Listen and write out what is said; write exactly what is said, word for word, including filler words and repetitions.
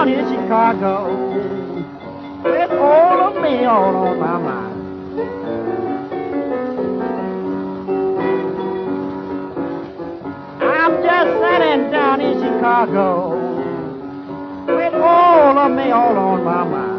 down in Chicago with all of me all on my mind. I'm just sitting down in Chicago with all of me all on my mind.